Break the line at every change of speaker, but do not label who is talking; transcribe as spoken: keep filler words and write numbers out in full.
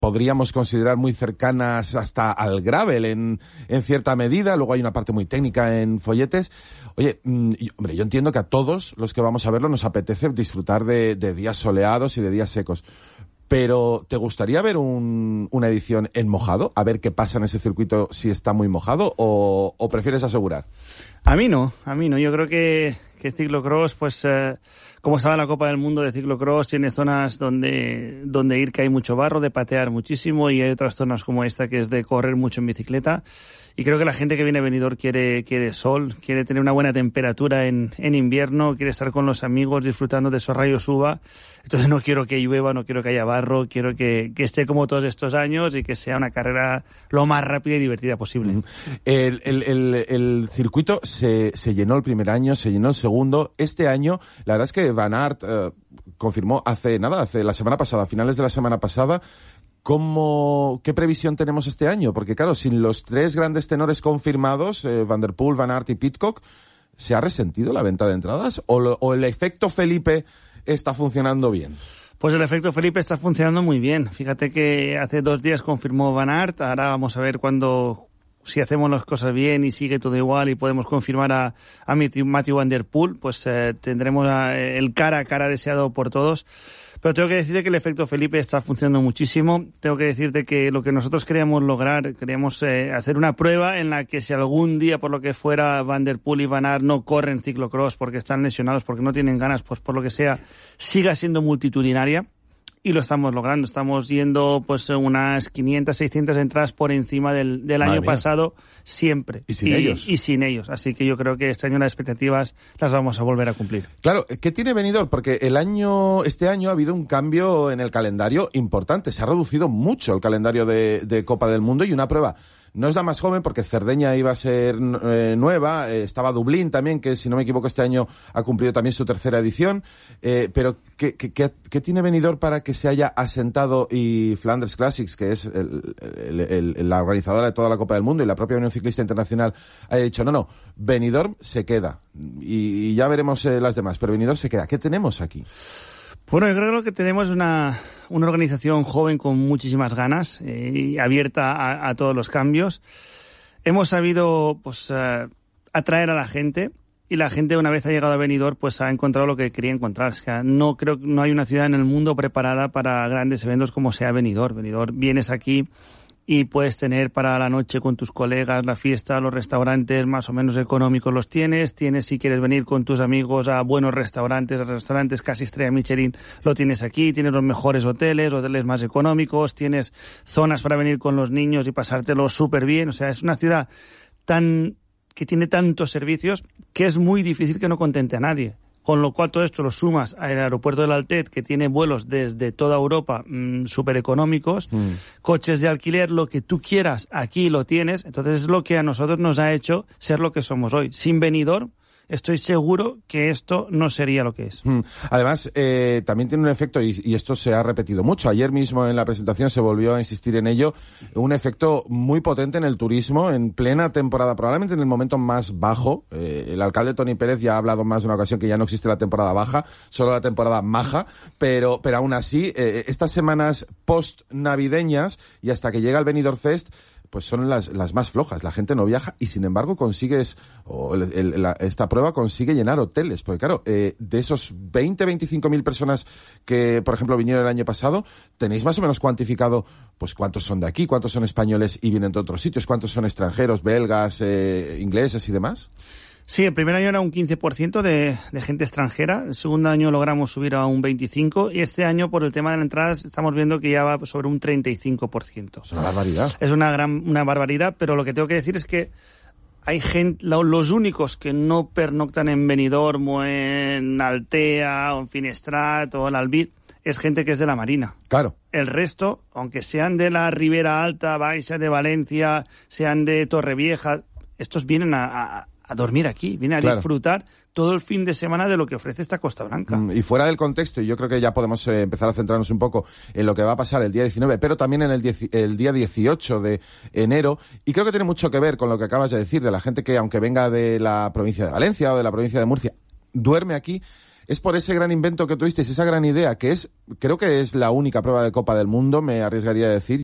podríamos considerar muy cercanas hasta al gravel en, en cierta medida. Luego hay una parte muy técnica en folletes. Oye, mmm, y, hombre, yo entiendo que a todos los que vamos a verlo nos apetece disfrutar de, de días soleados y de días secos. Pero, ¿te gustaría ver un, una edición en mojado? A ver qué pasa en ese circuito si está muy mojado, o, o prefieres asegurar?
A mí no, a mí no. Yo creo que, que ciclocross, pues, eh, como sabe la Copa del Mundo de ciclocross, tiene zonas donde, donde ir que hay mucho barro, de patear muchísimo, y hay otras zonas como esta que es de correr mucho en bicicleta. Y creo que la gente que viene a Benidorm quiere, quiere sol, quiere tener una buena temperatura en, en invierno, quiere estar con los amigos disfrutando de esos rayos uva. Entonces no quiero que llueva, no quiero que haya barro, quiero que, que esté como todos estos años y que sea una carrera lo más rápida y divertida posible.
Uh-huh. El, el, el, el circuito se, se llenó el primer año, se llenó el segundo. Este año, la verdad es que Van Aert eh, confirmó hace nada, hace la semana pasada, a finales de la semana pasada. ¿Cómo, qué previsión tenemos este año? Porque claro, sin los tres grandes tenores confirmados, eh, Van der Poel, Van Aert y Pidcock, ¿se ha resentido la venta de entradas? ¿O, lo, o el efecto Felipe está funcionando bien?
Pues el efecto Felipe está funcionando muy bien. Fíjate que hace dos días confirmó Van Aert. Ahora vamos a ver cuándo, si hacemos las cosas bien y sigue todo igual y podemos confirmar a, a Mathieu Van der Poel, pues eh, tendremos a, el cara a cara deseado por todos. Pero tengo que decirte que el efecto Felipe está funcionando muchísimo. Tengo que decirte que lo que nosotros queríamos lograr, queríamos eh, hacer una prueba en la que si algún día, por lo que fuera, Van der Poel y Van Aert no corren ciclocross porque están lesionados, porque no tienen ganas, pues por lo que sea, siga siendo multitudinaria. Y lo estamos logrando. Estamos yendo pues unas quinientas, seiscientas entradas por encima del, del año
mía.
pasado, siempre.
Y sin
y,
ellos.
Y sin ellos. Así que yo creo que este año las expectativas las vamos a volver a cumplir.
Claro, ¿qué tiene Benidorm? Porque el año, este año ha habido un cambio en el calendario importante. Se ha reducido mucho el calendario de, de Copa del Mundo, y una prueba. No es la más joven porque Cerdeña iba a ser eh, nueva, eh, estaba Dublín también, que si no me equivoco este año ha cumplido también su tercera edición, eh, pero ¿qué, qué, qué, qué tiene Benidorm para que se haya asentado, y Flanders Classics, que es el, el, el, el, la organizadora de toda la Copa del Mundo, y la propia Unión Ciclista Internacional haya dicho, no, no, Benidorm se queda, y, y ya veremos eh, las demás, pero Benidorm se queda? ¿Qué tenemos aquí?
Bueno, yo creo que lo que tenemos es una, una organización joven con muchísimas ganas eh, y abierta a, a todos los cambios. Hemos sabido pues uh, atraer a la gente, y la gente, una vez ha llegado a Benidorm, pues ha encontrado lo que quería encontrar. O sea, no creo que no hay una ciudad en el mundo preparada para grandes eventos como sea Benidorm. Benidorm, vienes aquí y puedes tener para la noche con tus colegas la fiesta, los restaurantes más o menos económicos los tienes, tienes si quieres venir con tus amigos a buenos restaurantes, restaurantes casi estrella Michelin, lo tienes aquí, tienes los mejores hoteles, hoteles más económicos, tienes zonas para venir con los niños y pasártelo súper bien. O sea, es una ciudad tan que tiene tantos servicios que es muy difícil que no contente a nadie. Con lo cual todo esto lo sumas al aeropuerto del Altet, que tiene vuelos desde toda Europa mmm, súper económicos, mm. coches de alquiler, lo que tú quieras, aquí lo tienes. Entonces es lo que a nosotros nos ha hecho ser lo que somos hoy. Sin Benidorm, estoy seguro que esto no sería lo que es.
Mm. Además, eh, también tiene un efecto, y, y esto se ha repetido mucho, ayer mismo en la presentación se volvió a insistir en ello, un efecto muy potente en el turismo, en plena temporada, probablemente en el momento más bajo. Eh, el alcalde Toni Pérez ya ha hablado más de una ocasión que ya no existe la temporada baja, solo la temporada maja, pero, pero aún así, eh, estas semanas post-navideñas y hasta que llega el Benidorm Fest, pues son las, las más flojas. La gente no viaja y, sin embargo, consigues, o el, el, la, esta prueba consigue llenar hoteles. Porque, claro, eh, de esos veinte, veinticinco mil personas que, por ejemplo, vinieron el año pasado, ¿tenéis más o menos cuantificado pues cuántos son de aquí, cuántos son españoles y vienen de otros sitios, cuántos son extranjeros, belgas, eh, ingleses y demás?
Sí, el primer año era un quince por ciento de, de gente extranjera, el segundo año logramos subir a un veinticinco por ciento y este año, por el tema de las entradas, estamos viendo que ya va sobre un treinta y cinco por ciento.
Es una barbaridad.
Es una gran una barbaridad, pero lo que tengo que decir es que hay gente, los únicos que no pernoctan en Benidorm o en Altea o en Finestrat o en Albir, es gente que es de la Marina.
Claro.
El resto, aunque sean de la Ribera Alta, Baixa, de Valencia, sean de Torrevieja, estos vienen a... a a dormir aquí, viene a claro. disfrutar todo el fin de semana de lo que ofrece esta Costa Blanca.
Mm, y fuera del contexto, y yo creo que ya podemos eh, empezar a centrarnos un poco en lo que va a pasar el día diecinueve, pero también en el, diez, el día dieciocho de enero, y creo que tiene mucho que ver con lo que acabas de decir, de la gente que, aunque venga de la provincia de Valencia o de la provincia de Murcia, duerme aquí. es por ese gran invento que tuvisteis, esa gran idea, que es, creo que es la única prueba de Copa del Mundo, me arriesgaría a decir.